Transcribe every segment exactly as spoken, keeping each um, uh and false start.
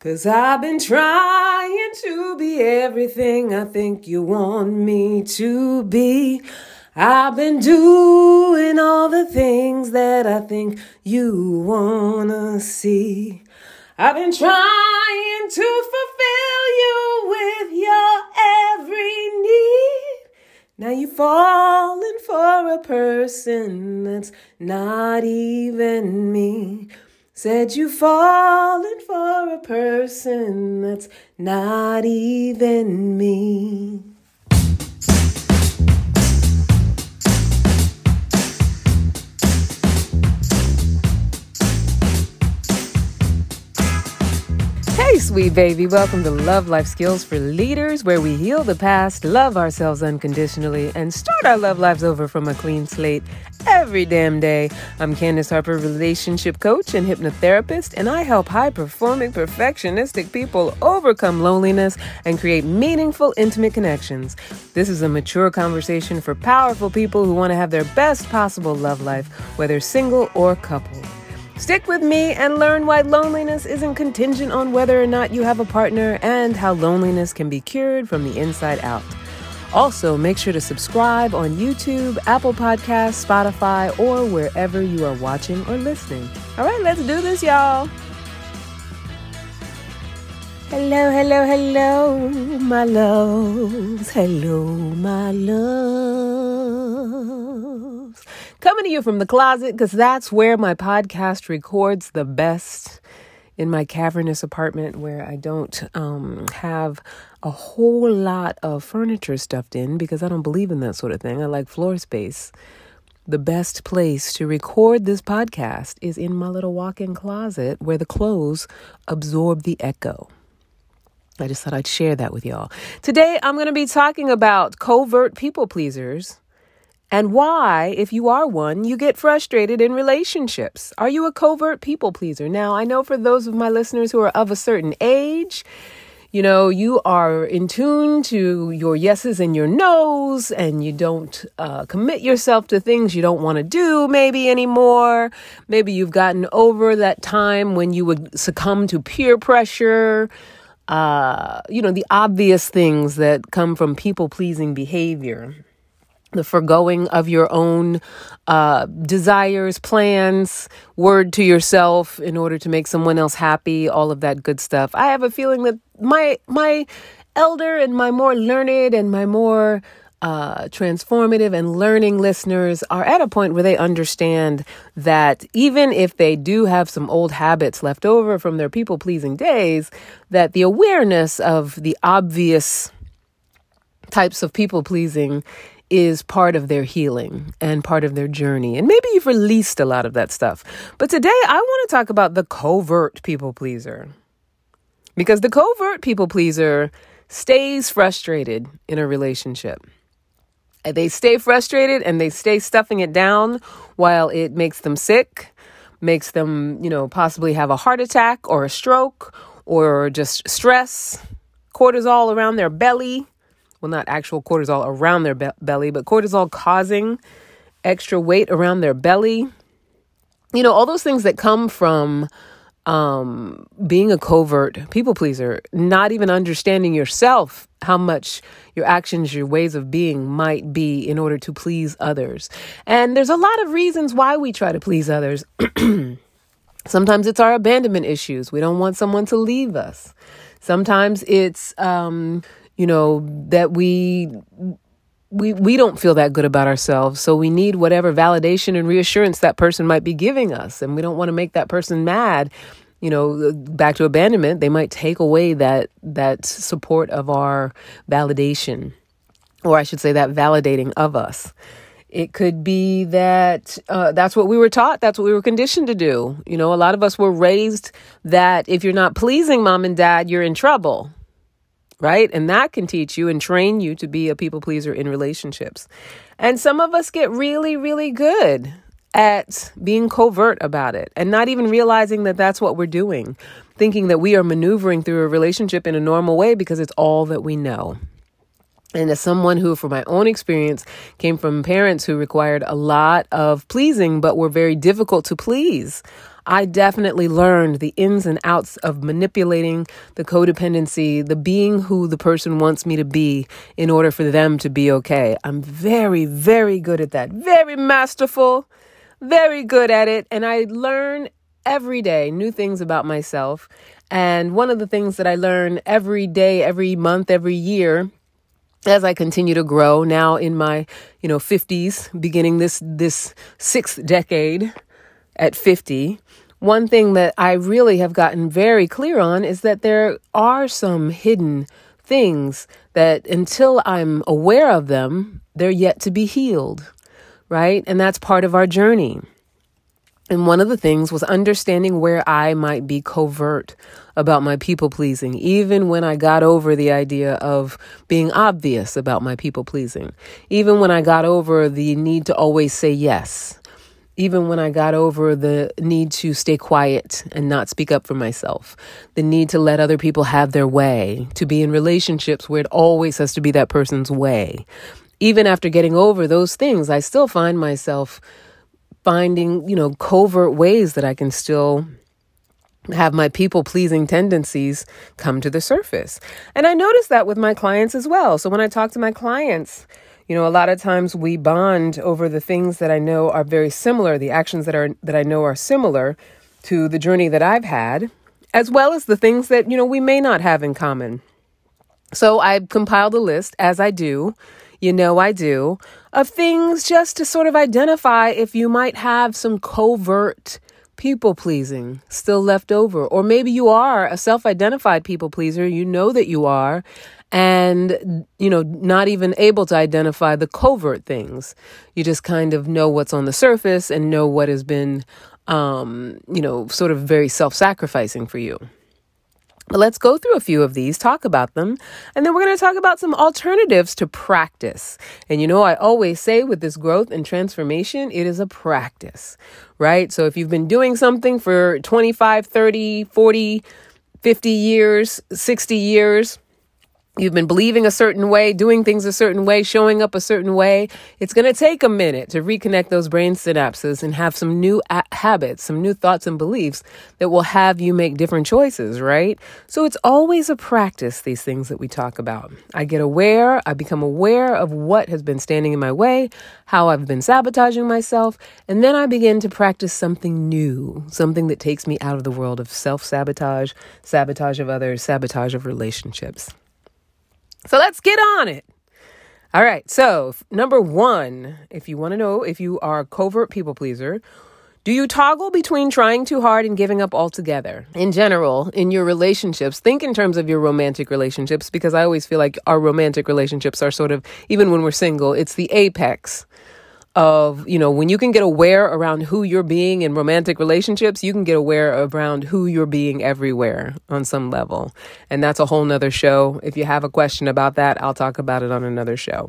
'Cause I've been trying to be everything I think you want me to be. I've been doing all the things that I think you wanna see. I've been trying to fulfill you with your every need. Now you've fallen for a person that's not even me. Said you've fallen for a person that's not even me. Hey, sweet baby. Welcome to Love Life Skills for Leaders, where we heal the past, love ourselves unconditionally, and start our love lives over from a clean slate every damn day. I'm Candace Harper, relationship coach and hypnotherapist, and I help high-performing, perfectionistic people overcome loneliness and create meaningful, intimate connections. This is a mature conversation for powerful people who want to have their best possible love life, whether single or couple. Stick with me and learn why loneliness isn't contingent on whether or not you have a partner and how loneliness can be cured from the inside out. Also, make sure to subscribe on YouTube, Apple Podcasts, Spotify, or wherever you are watching or listening. All right, let's do this, y'all. Hello, hello, hello, my loves. Hello, my loves. Coming to you from the closet, because that's where my podcast records the best, in my cavernous apartment where I don't um, have a whole lot of furniture stuffed in because I don't believe in that sort of thing. I like floor space. The best place to record this podcast is in my little walk-in closet where the clothes absorb the echo. I just thought I'd share that with y'all. Today, I'm going to be talking about covert people pleasers and why, if you are one, you get frustrated in relationships. Are you a covert people pleaser? Now, I know for those of my listeners who are of a certain age, you know, you are in tune to your yeses and your nos, and you don't uh, commit yourself to things you don't want to do maybe anymore. Maybe you've gotten over that time when you would succumb to peer pressure. Uh, you know, the obvious things that come from people-pleasing behavior. The forgoing of your own uh, desires, plans, word to yourself in order to make someone else happy, all of that good stuff. I have a feeling that my my elder and my more learned and my more uh, transformative and learning listeners are at a point where they understand that even if they do have some old habits left over from their people-pleasing days, that the awareness of the obvious types of people-pleasing is part of their healing and part of their journey. And maybe you've released a lot of that stuff. But today I want to talk about the covert people pleaser. Because the covert people pleaser stays frustrated in a relationship. They stay frustrated and they stay stuffing it down while it makes them sick, makes them, you know, possibly have a heart attack or a stroke or just stress, cortisol around their belly. Well, not actual cortisol around their be- belly, but cortisol causing extra weight around their belly. You know, all those things that come from um, being a covert people pleaser, not even understanding yourself, how much your actions, your ways of being might be in order to please others. And there's a lot of reasons why we try to please others. Sometimes it's our abandonment issues. We don't want someone to leave us. Sometimes it's... Um, You know, that we we we don't feel that good about ourselves. So we need whatever validation and reassurance that person might be giving us. And we don't want to make that person mad. You know, back to abandonment, they might take away that that support of our validation, or I should say that validating of us. It could be that uh, that's what we were taught. That's what we were conditioned to do. You know, a lot of us were raised that if you're not pleasing mom and dad, you're in trouble. Right? And that can teach you and train you to be a people pleaser in relationships. And some of us get really, really good at being covert about it and not even realizing that that's what we're doing, thinking that we are maneuvering through a relationship in a normal way because it's all that we know. And as someone who, from my own experience, came from parents who required a lot of pleasing, but were very difficult to please, I definitely learned the ins and outs of manipulating the codependency, the being who the person wants me to be in order for them to be okay. I'm very, very good at that. Very masterful, very good at it. And I learn every day new things about myself. And one of the things that I learn every day, every month, every year, as I continue to grow now in my, you know, fifties, beginning this, this sixth decade at fifty, one thing that I really have gotten very clear on is that there are some hidden things that until I'm aware of them, they're yet to be healed, right? And that's part of our journey. And one of the things was understanding where I might be covert about my people pleasing, even when I got over the idea of being obvious about my people pleasing, even when I got over the need to always say yes, even when I got over the need to stay quiet and not speak up for myself, the need to let other people have their way, to be in relationships where it always has to be that person's way. Even after getting over those things, I still find myself finding, you know, covert ways that I can still have my people-pleasing tendencies come to the surface. And I notice that with my clients as well. So when I talk to my clients, you know, a lot of times we bond over the things that I know are very similar, the actions that are that I know are similar to the journey that I've had, as well as the things that, you know, we may not have in common. So I've compiled a list, as I do, you know I do, of things just to sort of identify if you might have some covert people-pleasing still left over. Or maybe you are a self-identified people-pleaser, you know that you are, and, you know, not even able to identify the covert things. You just kind of know what's on the surface and know what has been, um, you know, sort of very self-sacrificing for you. But let's go through a few of these, talk about them, and then we're going to talk about some alternatives to practice. And you know, I always say with this growth and transformation, it is a practice, right? So if you've been doing something for twenty-five, thirty, forty, fifty years, sixty years, you've been believing a certain way, doing things a certain way, showing up a certain way, it's going to take a minute to reconnect those brain synapses and have some new a- habits, some new thoughts and beliefs that will have you make different choices, right? So it's always a practice, these things that we talk about. I get aware, I become aware of what has been standing in my way, how I've been sabotaging myself, and then I begin to practice something new, something that takes me out of the world of self-sabotage, sabotage of others, sabotage of relationships. So let's get on it. All right. So number one, if you want to know if you are a covert people pleaser, do you toggle between trying too hard and giving up altogether? In general, in your relationships, think in terms of your romantic relationships, because I always feel like our romantic relationships are sort of, even when we're single, it's the apex of, you know, when you can get aware around who you're being in romantic relationships, you can get aware around who you're being everywhere on some level. And that's a whole nother show. If you have a question about that, I'll talk about it on another show.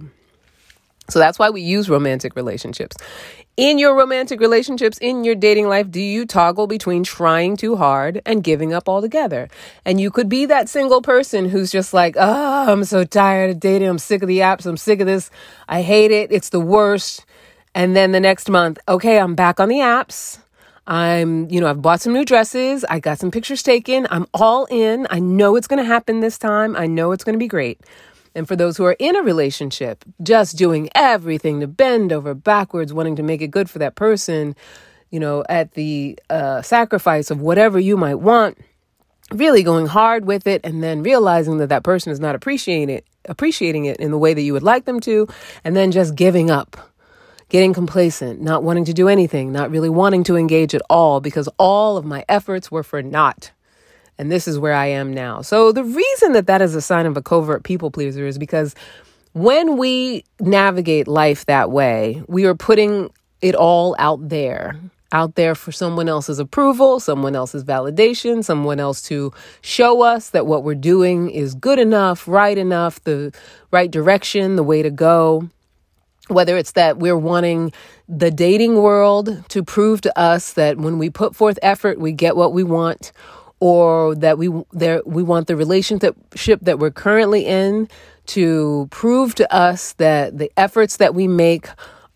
So that's why we use romantic relationships. In your romantic relationships, in your dating life, do you toggle between trying too hard and giving up altogether? And you could be that single person who's just like, oh, I'm so tired of dating. I'm sick of the apps. I'm sick of this. I hate it. It's the worst. And then the next month, okay, I'm back on the apps. I'm, you know, I've bought some new dresses. I got some pictures taken. I'm all in. I know it's going to happen this time. I know it's going to be great. And for those who are in a relationship, just doing everything to bend over backwards, wanting to make it good for that person, you know, at the uh, sacrifice of whatever you might want, really going hard with it, and then realizing that that person is not appreciating it, appreciating it in the way that you would like them to, and then just giving up. Getting complacent, not wanting to do anything, not really wanting to engage at all because all of my efforts were for naught. And this is where I am now. So the reason that that is a sign of a covert people pleaser is because when we navigate life that way, we are putting it all out there, out there for someone else's approval, someone else's validation, someone else to show us that what we're doing is good enough, right enough, the right direction, the way to go. Whether it's that we're wanting the dating world to prove to us that when we put forth effort, we get what we want, or that we there we want the relationship that we're currently in to prove to us that the efforts that we make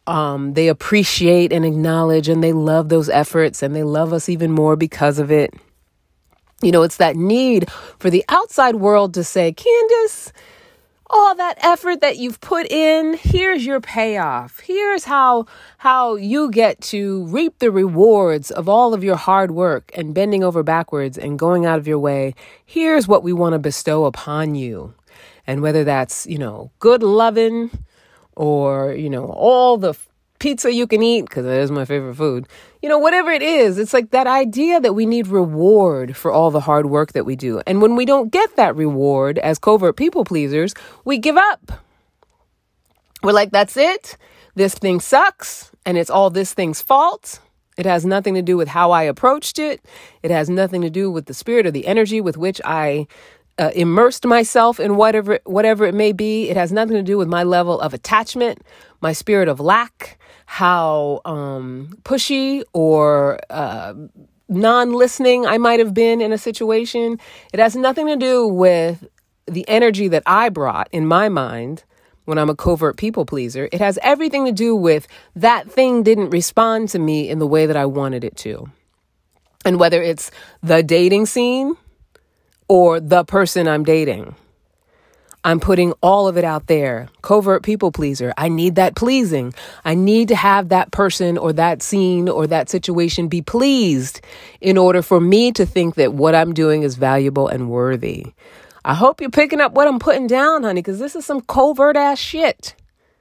Um, they appreciate and acknowledge and they love those efforts and they love us even more because of it. You know, it's that need for the outside world to say, Candace, all that effort that you've put in, here's your payoff. Here's how how you get to reap the rewards of all of your hard work and bending over backwards and going out of your way. Here's what we want to bestow upon you. And whether that's, you know, good loving or, you know, all the pizza you can eat, because that is my favorite food, you know, whatever it is, it's like that idea that we need reward for all the hard work that we do. And when we don't get that reward as covert people pleasers, we give up. We're like, that's it. This thing sucks. And it's all this thing's fault. It has nothing to do with how I approached it. It has nothing to do with the spirit or the energy with which I uh, immersed myself in whatever, whatever it may be. It has nothing to do with my level of attachment, my spirit of lack, how um, pushy or uh, non-listening I might have been in a situation. It has nothing to do with the energy that I brought in my mind when I'm a covert people pleaser. It has everything to do with that thing didn't respond to me in the way that I wanted it to. And whether it's the dating scene or the person I'm dating, I'm putting all of it out there. Covert people pleaser. I need that pleasing. I need to have that person or that scene or that situation be pleased in order for me to think that what I'm doing is valuable and worthy. I hope you're picking up what I'm putting down, honey, because this is some covert ass shit.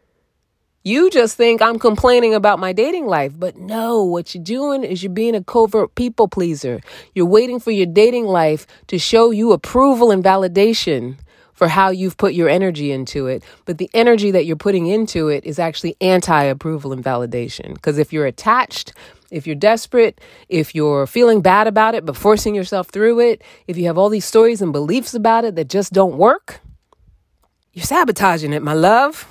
You just think I'm complaining about my dating life, but no, what you're doing is you're being a covert people pleaser. You're waiting for your dating life to show you approval and validation for how you've put your energy into it. But the energy that you're putting into it is actually anti-approval and validation. Because if you're attached, if you're desperate, if you're feeling bad about it, but forcing yourself through it, if you have all these stories and beliefs about it that just don't work, you're sabotaging it, my love.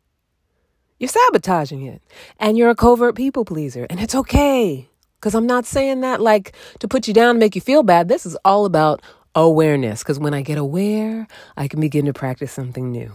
You're sabotaging it. And you're a covert people pleaser. And it's okay. Because I'm not saying that like to put you down and make you feel bad. This is all about awareness, because when I get aware, I can begin to practice something new.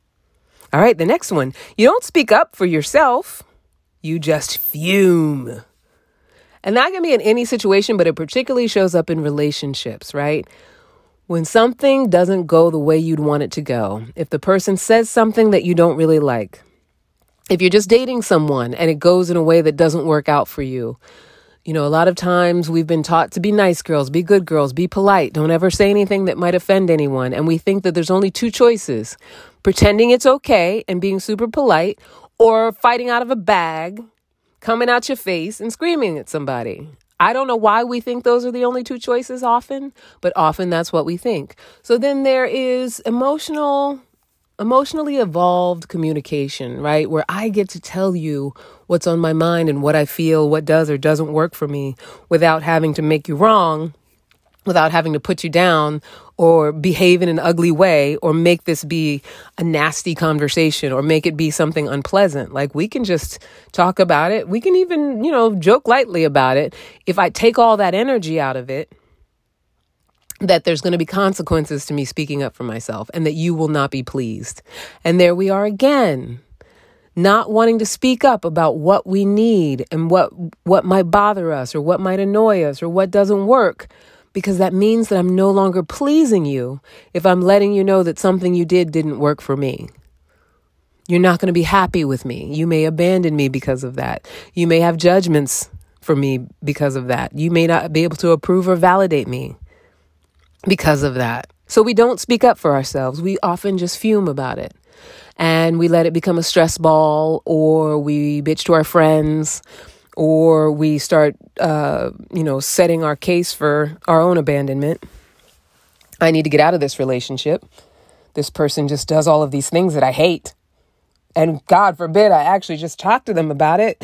All right, the next one. You don't speak up for yourself. You just fume. And that can be in any situation, but it particularly shows up in relationships, right? When something doesn't go the way you'd want it to go, if the person says something that you don't really like, if you're just dating someone and it goes in a way that doesn't work out for you, you know, a lot of times we've been taught to be nice girls, be good girls, be polite. Don't ever say anything that might offend anyone. And we think that there's only two choices: pretending it's okay and being super polite, or fighting out of a bag, coming out your face and screaming at somebody. I don't know why we think those are the only two choices often, but often that's what we think. So then there is emotional Emotionally evolved communication, right? Where I get to tell you what's on my mind and what I feel, what does or doesn't work for me without having to make you wrong, without having to put you down or behave in an ugly way or make this be a nasty conversation or make it be something unpleasant. Like, we can just talk about it. We can even, you know, joke lightly about it. If I take all that energy out of it, that there's going to be consequences to me speaking up for myself and that you will not be pleased. And there we are again, not wanting to speak up about what we need and what what might bother us or what might annoy us or what doesn't work, because that means that I'm no longer pleasing you if I'm letting you know that something you did didn't work for me. You're not going to be happy with me. You may abandon me because of that. You may have judgments for me because of that. You may not be able to approve or validate me because of that. So we don't speak up for ourselves. We often just fume about it. And we let it become a stress ball, or we bitch to our friends, or we start, uh, you know, setting our case for our own abandonment. I need to get out of this relationship. This person just does all of these things that I hate. And God forbid I actually just talk to them about it.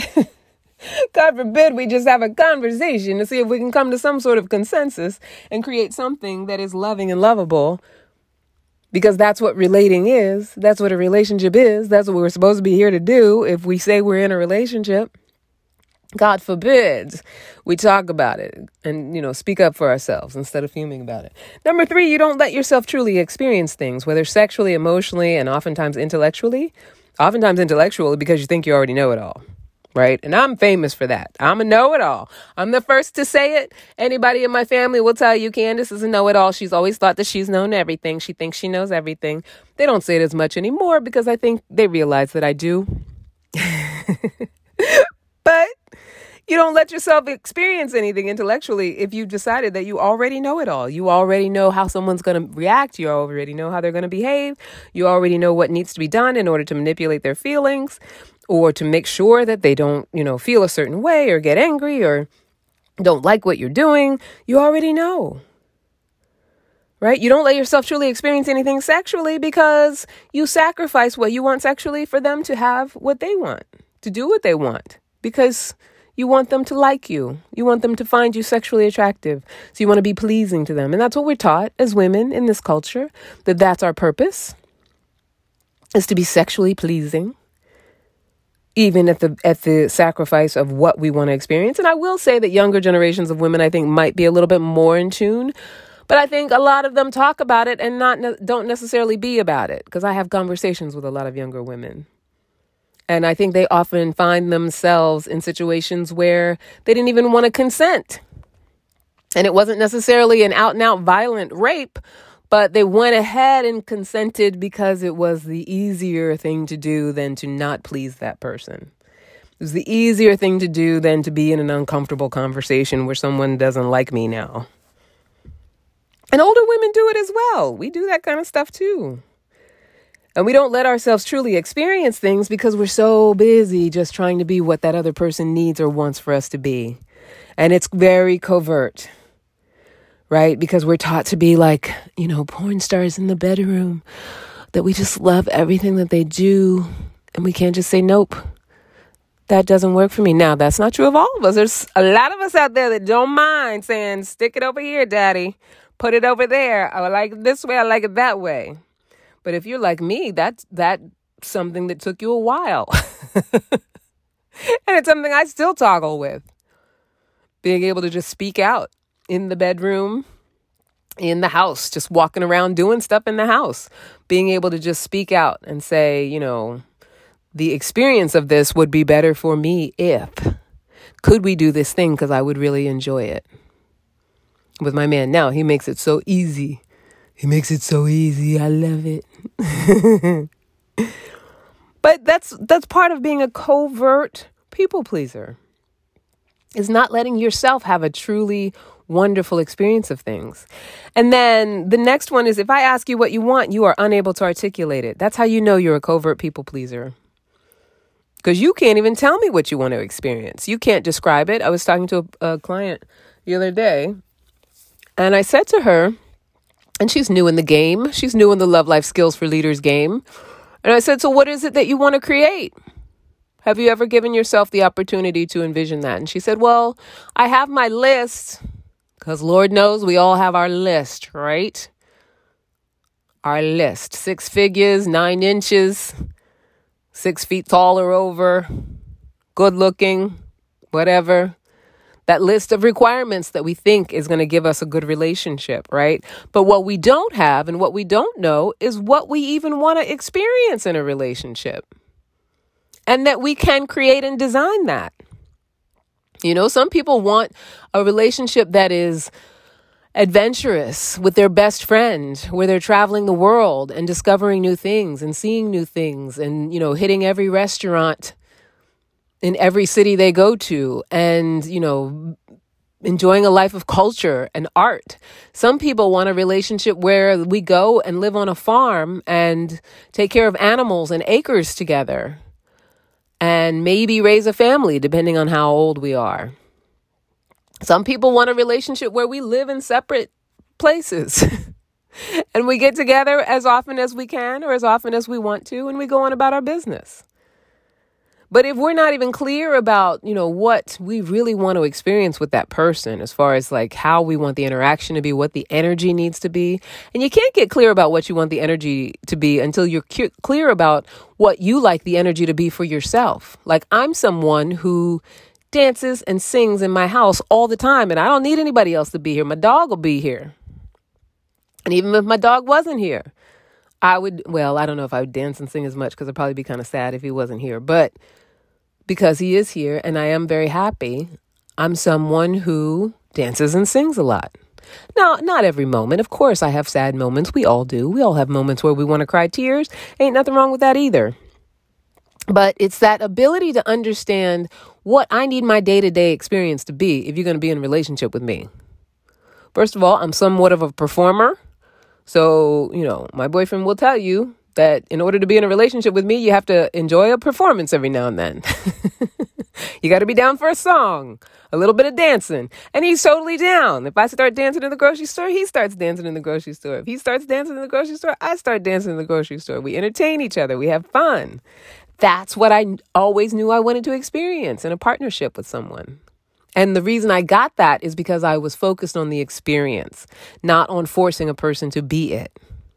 God forbid we just have a conversation to see if we can come to some sort of consensus and create something that is loving and lovable. Because that's what relating is. That's what a relationship is. That's what we're supposed to be here to do if we say we're in a relationship. God forbid we talk about it and, you know, speak up for ourselves instead of fuming about it. Number three, you don't let yourself truly experience things, whether sexually, emotionally, and oftentimes intellectually, Oftentimes intellectually because you think you already know it all. Right. And I'm famous for that. I'm a know-it-all. I'm the first to say it. Anybody in my family will tell you Candace is a know-it-all. She's always thought that she's known everything. She thinks she knows everything. They don't say it as much anymore because I think they realize that I do. But you don't let yourself experience anything intellectually if you've decided that you already know it all. You already know how someone's going to react. You already know how they're going to behave. You already know what needs to be done in order to manipulate their feelings, or to make sure that they don't, you know, feel a certain way or get angry or don't like what you're doing. You already know, right? You don't let yourself truly experience anything sexually because you sacrifice what you want sexually for them to have what they want, to do what they want, because you want them to like you. You want them to find you sexually attractive. So you want to be pleasing to them. And that's what we're taught as women in this culture, that that's our purpose, is to be sexually pleasing, even at the at the sacrifice of what we want to experience. And I will say that younger generations of women, I think, might be a little bit more in tune. But I think a lot of them talk about it and not ne- don't necessarily be about it, because I have conversations with a lot of younger women. And I think they often find themselves in situations where they didn't even want to consent. And it wasn't necessarily an out and out violent rape, but they went ahead and consented because it was the easier thing to do than to not please that person. It was the easier thing to do than to be in an uncomfortable conversation where someone doesn't like me now. And older women do it as well. We do that kind of stuff too. And we don't let ourselves truly experience things because we're so busy just trying to be what that other person needs or wants for us to be. And it's very covert. Right? Because we're taught to be like, you know, porn stars in the bedroom, that we just love everything that they do. And we can't just say, nope, that doesn't work for me. Now, that's not true of all of us. There's a lot of us out there that don't mind saying, stick it over here, daddy. Put it over there. I like it this way. I like it that way. But if you're like me, that's, that's something that took you a while. And it's something I still toggle with. Being able to just speak out. In the bedroom, in the house, just walking around doing stuff in the house, being able to just speak out and say, you know, the experience of this would be better for me if, could we do this thing? Because I would really enjoy it. With my man now, he makes it so easy. He makes it so easy. I love it. But that's that's part of being a covert people pleaser, is not letting yourself have a truly wonderful experience of things. And then the next one is, if I ask you what you want, you are unable to articulate it. That's how you know you're a covert people pleaser. Because you can't even tell me what you want to experience. You can't describe it. I was talking to a, a client the other day, and I said to her, and she's new in the game. She's new in the Love Life Skills for Leaders game. And I said, so what is it that you want to create? Have you ever given yourself the opportunity to envision that? And she said, well, I have my list. Because Lord knows we all have our list, right? Our list. Six figures, nine inches, six feet tall or over, good looking, whatever. That list of requirements that we think is going to give us a good relationship, right? But what we don't have and what we don't know is what we even want to experience in a relationship. And that we can create and design that. You know, some people want a relationship that is adventurous with their best friend, where they're traveling the world and discovering new things and seeing new things and, you know, hitting every restaurant in every city they go to and, you know, enjoying a life of culture and art. Some people want a relationship where we go and live on a farm and take care of animals and acres together. And maybe raise a family, depending on how old we are. Some people want a relationship where we live in separate places. And we get together as often as we can or as often as we want to, and we go on about our business. But if we're not even clear about, you know, what we really want to experience with that person, as far as like how we want the interaction to be, what the energy needs to be, and you can't get clear about what you want the energy to be until you're cu- clear about what you like the energy to be for yourself. Like, I'm someone who dances and sings in my house all the time, and I don't need anybody else to be here. My dog will be here. And even if my dog wasn't here, I would, well, I don't know if I would dance and sing as much because I'd probably be kind of sad if he wasn't here. But because he is here and I am very happy, I'm someone who dances and sings a lot. Now, not every moment. Of course, I have sad moments. We all do. We all have moments where we want to cry tears. Ain't nothing wrong with that either. But it's that ability to understand what I need my day-to-day experience to be if you're going to be in a relationship with me. First of all, I'm somewhat of a performer. So, you know, my boyfriend will tell you that in order to be in a relationship with me, you have to enjoy a performance every now and then. You got to be down for a song, a little bit of dancing. And he's totally down. If I start dancing in the grocery store, he starts dancing in the grocery store. If he starts dancing in the grocery store, I start dancing in the grocery store. We entertain each other. We have fun. That's what I always knew I wanted to experience in a partnership with someone. And the reason I got that is because I was focused on the experience, not on forcing a person to be it.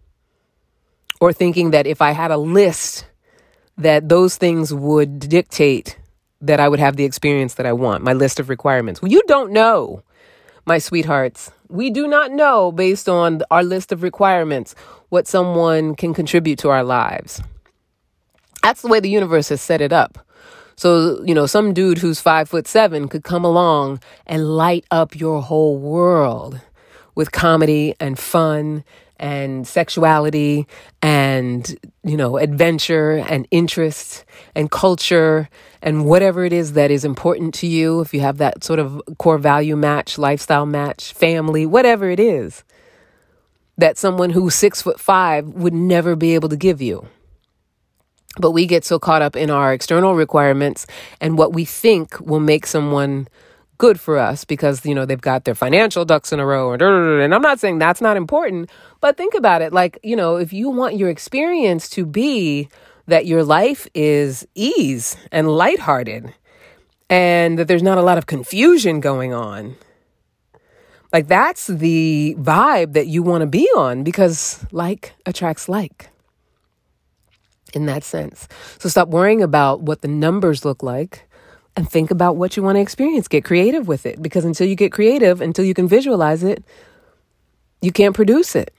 Or thinking that if I had a list, that those things would dictate that I would have the experience that I want, my list of requirements. Well, you don't know, my sweethearts. We do not know, based on our list of requirements, what someone can contribute to our lives. That's the way the universe has set it up. So, you know, some dude who's five foot seven could come along and light up your whole world with comedy and fun and sexuality and, you know, adventure and interest and culture and whatever it is that is important to you. If you have that sort of core value match, lifestyle match, family, whatever it is that someone who's six foot five would never be able to give you. But we get so caught up in our external requirements and what we think will make someone good for us because, you know, they've got their financial ducks in a row. And I'm not saying that's not important, but think about it. Like, you know, if you want your experience to be that your life is ease and lighthearted and that there's not a lot of confusion going on, like that's the vibe that you want to be on because like attracts like. In that sense. So stop worrying about what the numbers look like and think about what you want to experience. Get creative with it, because until you get creative, until you can visualize it, you can't produce it.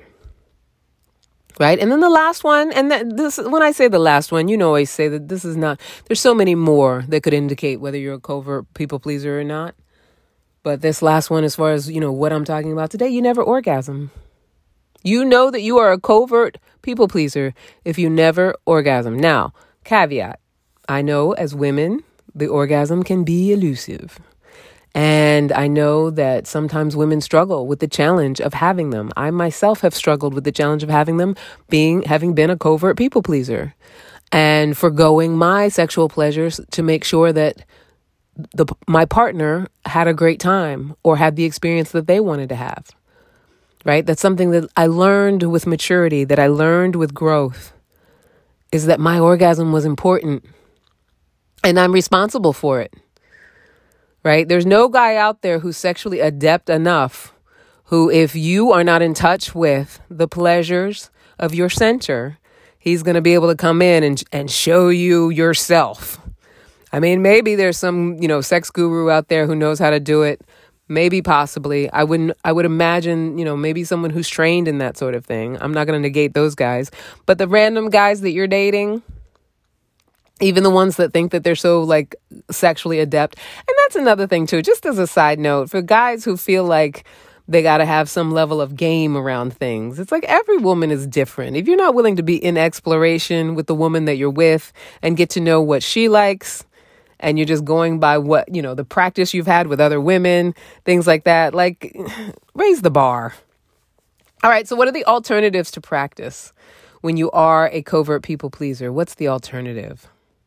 Right? And then the last one, and that this, when I say the last one, you know, I say that this is not, there's so many more that could indicate whether you're a covert people pleaser or not. But this last one, as far as, you know, what I'm talking about today, you never orgasm. You know that you are a covert people pleaser if you never orgasm. Now, caveat, I know as women, the orgasm can be elusive. And I know that sometimes women struggle with the challenge of having them. I myself have struggled with the challenge of having them, being having been a covert people pleaser and forgoing my sexual pleasures to make sure that the my partner had a great time or had the experience that they wanted to have. Right? That's something that I learned with maturity, that I learned with growth, is that my orgasm was important and I'm responsible for it. Right? There's no guy out there who's sexually adept enough who, if you are not in touch with the pleasures of your center, he's going to be able to come in and, and show you yourself. I mean, maybe there's some, you know, sex guru out there who knows how to do it. Maybe, possibly. I wouldn't, I would imagine, you know, maybe someone who's trained in that sort of thing. I'm not going to negate those guys. But the random guys that you're dating, even the ones that think that they're so like sexually adept. And that's another thing too, just as a side note, for guys who feel like they got to have some level of game around things. It's like every woman is different. If you're not willing to be in exploration with the woman that you're with and get to know what she likes, and you're just going by what, you know, the practice you've had with other women, things like that, like raise the bar. All right. So what are the alternatives to practice when you are a covert people pleaser? What's the alternative?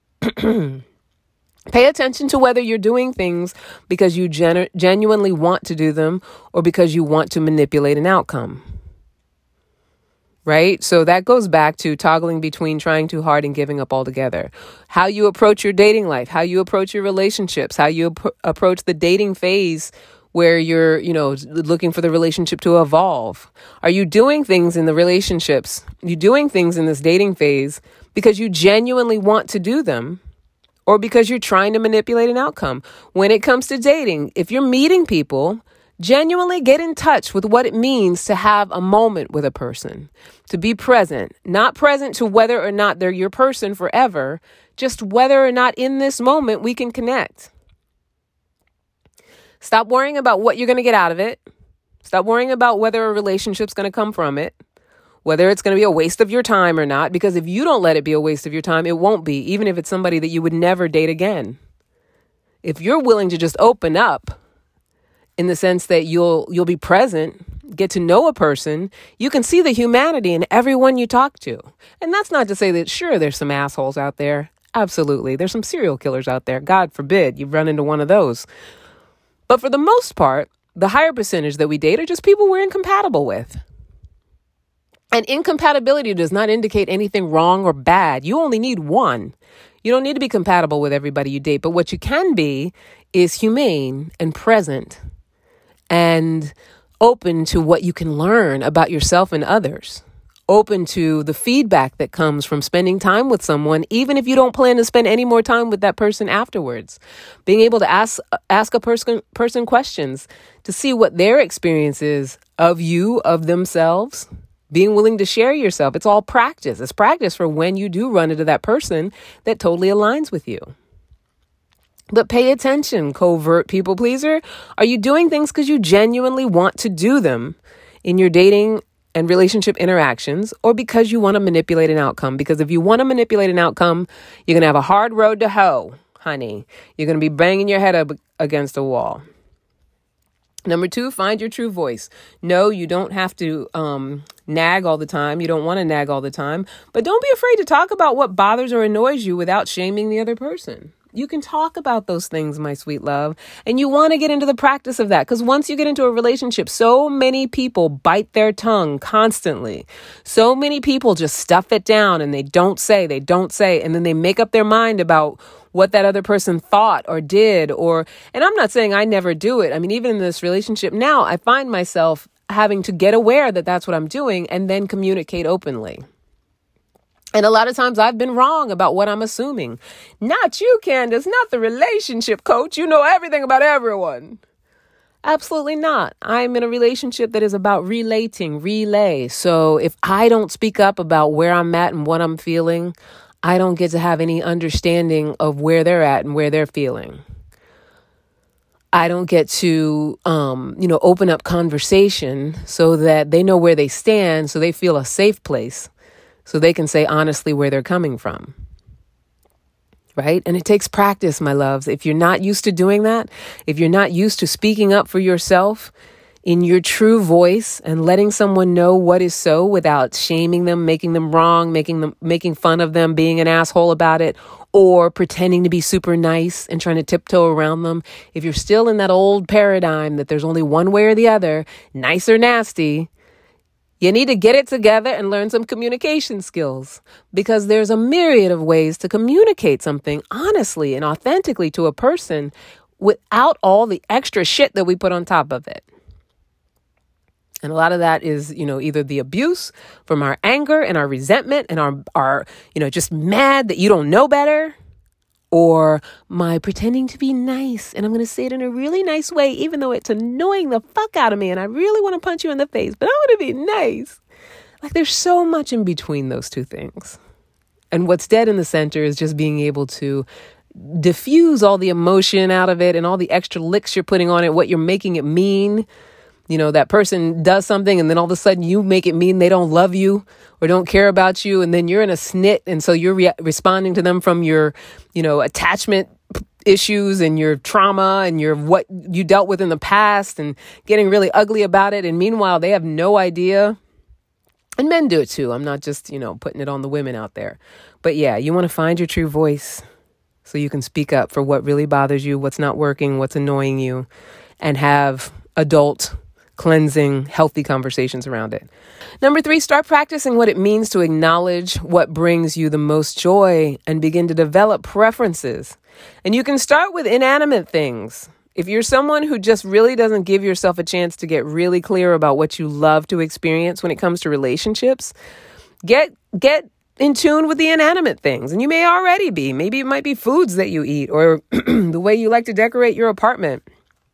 Pay attention to whether you're doing things because you genu- genuinely want to do them or because you want to manipulate an outcome. Right? So that goes back to toggling between trying too hard and giving up altogether. How you approach your dating life, how you approach your relationships, how you ap- approach the dating phase where you're, you know, looking for the relationship to evolve. Are you doing things in the relationships? Are you doing things in this dating phase because you genuinely want to do them or because you're trying to manipulate an outcome? When it comes to dating, if you're meeting people Genuinely get in touch with what it means to have a moment with a person, to be present, not present to whether or not they're your person forever, just whether or not in this moment we can connect. Stop worrying about what you're going to get out of it. Stop worrying about whether a relationship's going to come from it, whether it's going to be a waste of your time or not, because if you don't let it be a waste of your time, it won't be, even if it's somebody that you would never date again. If you're willing to just open up in the sense that you'll you'll be present, get to know a person, you can see the humanity in everyone you talk to. And that's not to say that, sure, there's some assholes out there. Absolutely. There's some serial killers out there. God forbid you run into one of those. But for the most part, the higher percentage that we date are just people we're incompatible with. And incompatibility does not indicate anything wrong or bad. You only need one. You don't need to be compatible with everybody you date. But what you can be is humane and present and open to what you can learn about yourself and others. Open to the feedback that comes from spending time with someone, even if you don't plan to spend any more time with that person afterwards. Being able to ask ask a person person questions to see what their experience is of you, of themselves. Being willing to share yourself. It's all practice. It's practice for when you do run into that person that totally aligns with you. But pay attention, covert people pleaser. Are you doing things because you genuinely want to do them in your dating and relationship interactions, or because you want to manipulate an outcome? Because if you want to manipulate an outcome, you're going to have a hard road to hoe, honey. You're going to be banging your head up against a wall. Number two, find your true voice. No, you don't have to um, nag all the time. You don't want to nag all the time. But don't be afraid to talk about what bothers or annoys you without shaming the other person. You can talk about those things, my sweet love. And you want to get into the practice of that. Because once you get into a relationship, so many people bite their tongue constantly. So many people just stuff it down and they don't say, they don't say. And then they make up their mind about what that other person thought or did. Or, and I'm not saying I never do it. I mean, even in this relationship now, I find myself having to get aware that that's what I'm doing and then communicate openly. And a lot of times I've been wrong about what I'm assuming. Not you, Candace, not the relationship coach. You know everything about everyone. Absolutely not. I'm in a relationship that is about relating, relay. So if I don't speak up about where I'm at and what I'm feeling, I don't get to have any understanding of where they're at and where they're feeling. I don't get to, um, you know, open up conversation so that they know where they stand, so they feel a safe place. So they can say honestly where they're coming from. Right? And it takes practice, my loves. If you're not used to doing that, if you're not used to speaking up for yourself in your true voice and letting someone know what is so without shaming them, making them wrong, making them, making fun of them, being an asshole about it, or pretending to be super nice and trying to tiptoe around them. If you're still in that old paradigm that there's only one way or the other, nice or nasty, you need to get it together and learn some communication skills, because there's a myriad of ways to communicate something honestly and authentically to a person without all the extra shit that we put on top of it. And a lot of that is, you know, either the abuse from our anger and our resentment and our, our, you know, just mad that you don't know better, or my pretending to be nice. And I'm going to say it in a really nice way, even though it's annoying the fuck out of me. And I really want to punch you in the face, but I want to be nice. Like, there's so much in between those two things. And what's dead in the center is just being able to diffuse all the emotion out of it and all the extra licks you're putting on it, what you're making it mean. You know, that person does something and then all of a sudden you make it mean they don't love you or don't care about you. And then you're in a snit. And so you're re- responding to them from your, you know, attachment issues and your trauma and your what you dealt with in the past and getting really ugly about it. And meanwhile, they have no idea. And men do it too. I'm not just, you know, putting it on the women out there. But yeah, you want to find your true voice so you can speak up for what really bothers you, what's not working, what's annoying you, and have adult cleansing, healthy conversations around it. Number three, start practicing what it means to acknowledge what brings you the most joy and begin to develop preferences. And you can start with inanimate things. If you're someone who just really doesn't give yourself a chance to get really clear about what you love to experience when it comes to relationships, get get in tune with the inanimate things. And you may already be. Maybe it might be foods that you eat or the way you like to decorate your apartment,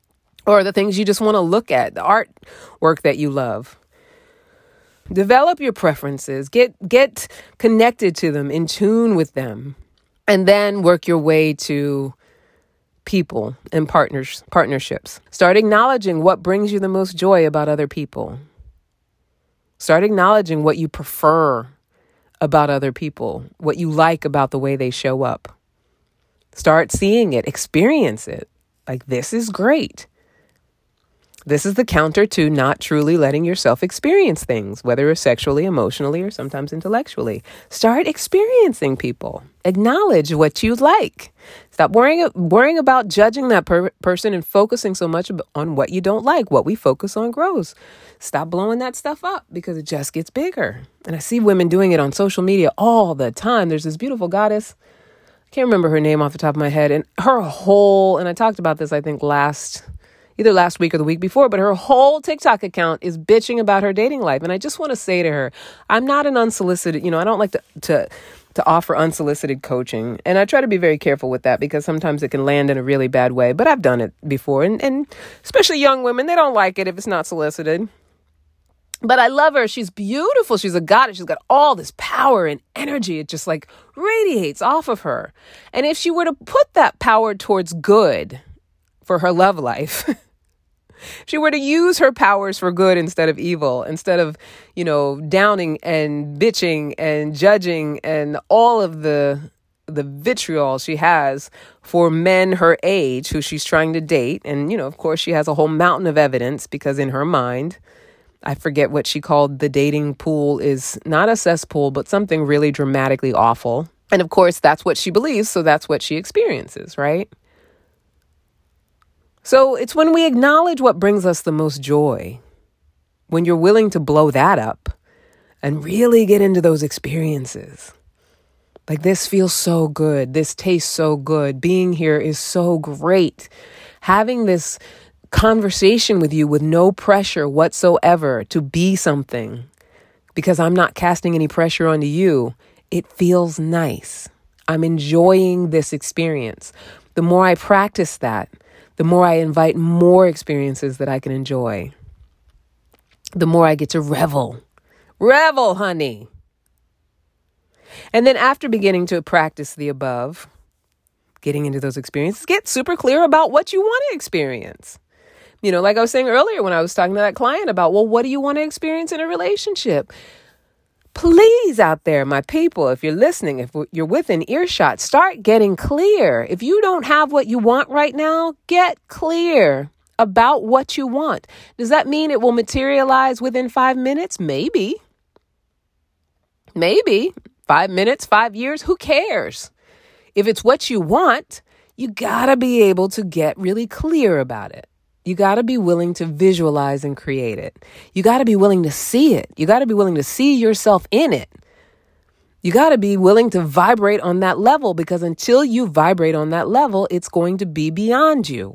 or the things you just want to look at, the artwork that you love. Develop your preferences, get, get connected to them, in tune with them, and then work your way to people and partners, partnerships. Start acknowledging what brings you the most joy about other people. Start acknowledging what you prefer about other people, what you like about the way they show up. Start seeing it, experience it. Like, this is great. This is the counter to not truly letting yourself experience things, whether it's sexually, emotionally, or sometimes intellectually. Start experiencing people. Acknowledge what you like. Stop worrying, worrying about judging that per- person and focusing so much on what you don't like. What we focus on grows. Stop blowing that stuff up because it just gets bigger. And I see women doing it on social media all the time. There's this beautiful goddess. I can't remember her name off the top of my head. And her whole, and I talked about this, I think, last... either last week or the week before, but her whole TikTok account is bitching about her dating life. And I just want to say to her, I'm not an unsolicited, you know, I don't like to, to, to offer unsolicited coaching. And I try to be very careful with that because sometimes it can land in a really bad way, but I've done it before. And, and especially young women, they don't like it if it's not solicited. But I love her. She's beautiful. She's a goddess. She's got all this power and energy. It just like radiates off of her. And if she were to put that power towards good for her love life, if she were to use her powers for good instead of evil, instead of, you know, downing and bitching and judging and all of the the vitriol she has for men her age who she's trying to date. And, you know, of course, she has a whole mountain of evidence because in her mind, I forget what she called the dating pool is not a cesspool, but something really dramatically awful. And of course, that's what she believes. So that's what she experiences, right? So it's when we acknowledge what brings us the most joy, when you're willing to blow that up and really get into those experiences. Like, this feels so good. This tastes so good. Being here is so great. Having this conversation with you with no pressure whatsoever to be something, because I'm not casting any pressure onto you. It feels nice. I'm enjoying this experience. The more I practice that, the more I invite more experiences that I can enjoy, the more I get to revel. Revel, honey. And then after beginning to practice the above, getting into those experiences, get super clear about what you want to experience. You know, like I was saying earlier when I was talking to that client about, well, what do you want to experience in a relationship? Please, out there, my people, if you're listening, if you're within earshot, start getting clear. If you don't have what you want right now, get clear about what you want. Does that mean it will materialize within five minutes? Maybe. Maybe. Five minutes, five years, who cares? If it's what you want, you gotta be able to get really clear about it. You got to be willing to visualize and create it. You got to be willing to see it. You got to be willing to see yourself in it. You got to be willing to vibrate on that level, because until you vibrate on that level, it's going to be beyond you.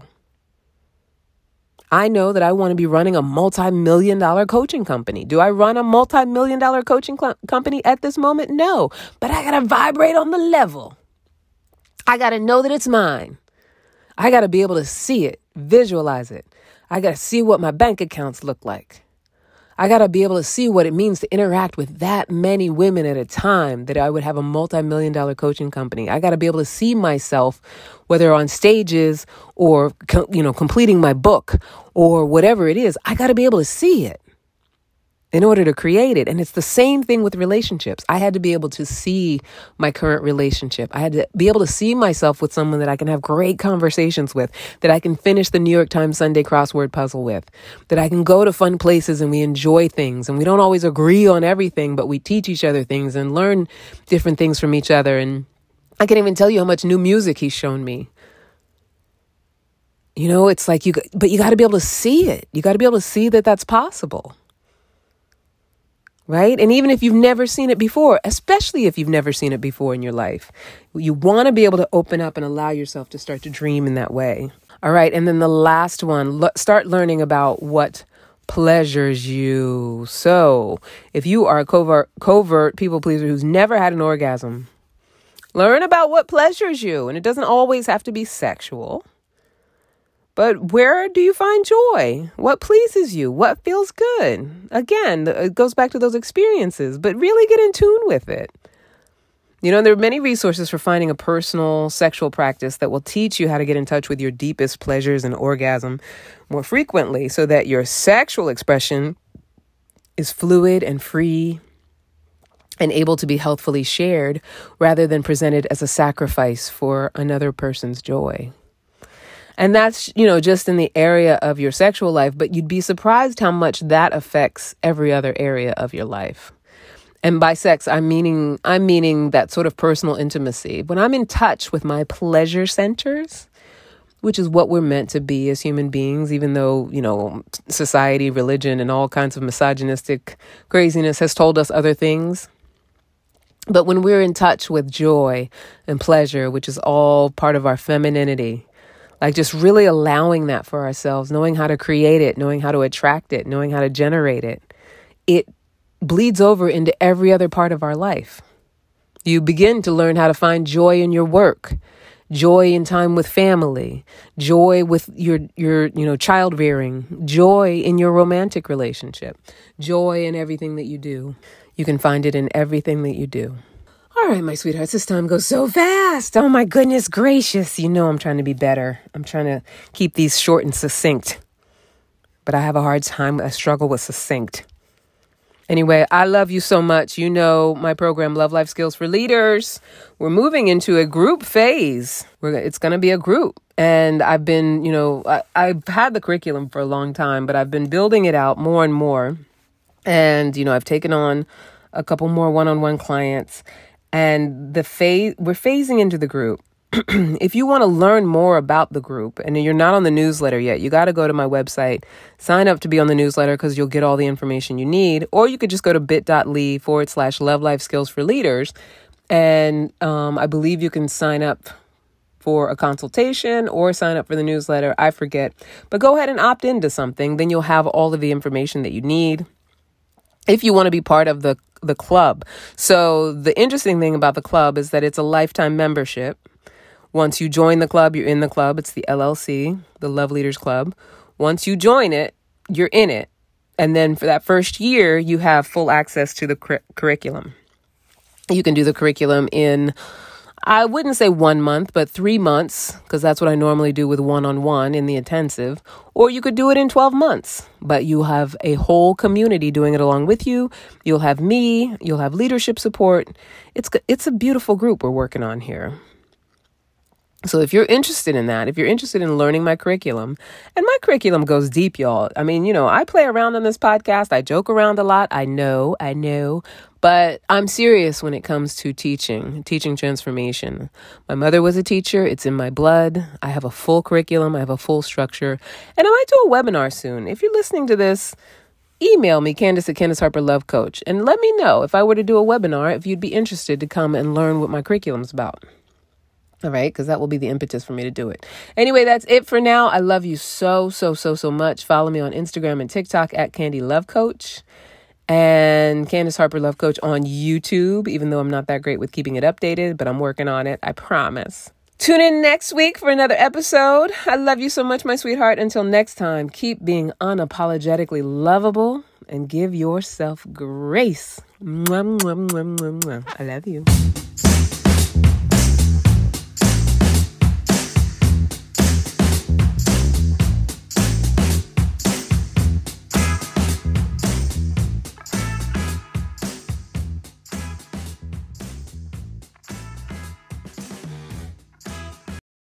I know that I want to be running a multi-million dollar coaching company. Do I run a multi-million dollar coaching cl- company at this moment? No, but I got to vibrate on the level. I got to know that it's mine. I got to be able to see it, visualize it. I got to see what my bank accounts look like. I got to be able to see what it means to interact with that many women at a time, that I would have a multi-million dollar coaching company. I got to be able to see myself, whether on stages or, you know, completing my book or whatever it is. I got to be able to see it in order to create it. And it's the same thing with relationships. I had to be able to see my current relationship. I had to be able to see myself with someone that I can have great conversations with, that I can finish the New York Times Sunday crossword puzzle with, that I can go to fun places and we enjoy things. And we don't always agree on everything, but we teach each other things and learn different things from each other. And I can't even tell you how much new music he's shown me. You know, it's like you, but you got to be able to see it. You got to be able to see that that's possible. Right? And even if you've never seen it before, especially if you've never seen it before in your life, you want to be able to open up and allow yourself to start to dream in that way. All right. And then the last one, lo- start learning about what pleasures you. So if you are a covert, covert people pleaser who's never had an orgasm, learn about what pleasures you. And it doesn't always have to be sexual. But where do you find joy? What pleases you? What feels good? Again, it goes back to those experiences, but really get in tune with it. You know, there are many resources for finding a personal sexual practice that will teach you how to get in touch with your deepest pleasures and orgasm more frequently so that your sexual expression is fluid and free and able to be healthfully shared rather than presented as a sacrifice for another person's joy. And that's, you know, just in the area of your sexual life, but you'd be surprised how much that affects every other area of your life. And by sex, I'm meaning, I'm meaning that sort of personal intimacy. When I'm in touch with my pleasure centers, which is what we're meant to be as human beings, even though, you know, society, religion, and all kinds of misogynistic craziness has told us other things. But when we're in touch with joy and pleasure, which is all part of our femininity, like just really allowing that for ourselves, knowing how to create it, knowing how to attract it, knowing how to generate it, it bleeds over into every other part of our life. You begin to learn how to find joy in your work, joy in time with family, joy with your, your, you know, child rearing, joy in your romantic relationship, joy in everything that you do. You can find it in everything that you do. All right, my sweethearts, this time goes so fast. Oh, my goodness gracious. You know I'm trying to be better. I'm trying to keep these short and succinct. But I have a hard time. I struggle with succinct. Anyway, I love you so much. You know my program, Love Life Skills for Leaders. We're moving into a group phase. We're, it's going to be a group. And I've been, you know, I, I've had the curriculum for a long time, but I've been building it out more and more. And, you know, I've taken on a couple more one-on-one clients. And the phase, we're phasing into the group. If you want to learn more about the group and you're not on the newsletter yet, you got to go to my website, sign up to be on the newsletter because you'll get all the information you need. Or you could just go to bit.ly forward slash love life skills for leaders. And um, I believe you can sign up for a consultation or sign up for the newsletter. I forget. But go ahead and opt into something. Then you'll have all of the information that you need if you want to be part of the the club. So the interesting thing about the club is that it's a lifetime membership. Once you join the club, you're in the club. It's the L L C, the Love Leaders Club. Once you join it, you're in it. And then for that first year, you have full access to the cur- curriculum. You can do the curriculum in, I wouldn't say one month, but three months, because that's what I normally do with one-on-one in the intensive. Or you could do it in twelve months, but you have a whole community doing it along with you. You'll have me, you'll have leadership support. It's it's a beautiful group we're working on here. So if you're interested in that, if you're interested in learning my curriculum, and my curriculum goes deep, y'all. I mean, you know, I play around on this podcast. I joke around a lot. I know, I know, but I'm serious when it comes to teaching, teaching transformation. My mother was a teacher. It's in my blood. I have a full curriculum. I have a full structure, and I might do a webinar soon. If you're listening to this, email me, Candace at Candace Harper Love Coach, and let me know if I were to do a webinar, if you'd be interested to come and learn what my curriculum's about. All right, because that will be the impetus for me to do it. Anyway, that's it for now. I love you so, so, so, so much. Follow me on Instagram and TikTok at Candy Love Coach and Candace Harper Love Coach on YouTube, even though I'm not that great with keeping it updated, but I'm working on it. I promise. Tune in next week for another episode. I love you so much, my sweetheart. Until next time, keep being unapologetically lovable and give yourself grace. Mwah, mwah, mwah, mwah, mwah. I love you.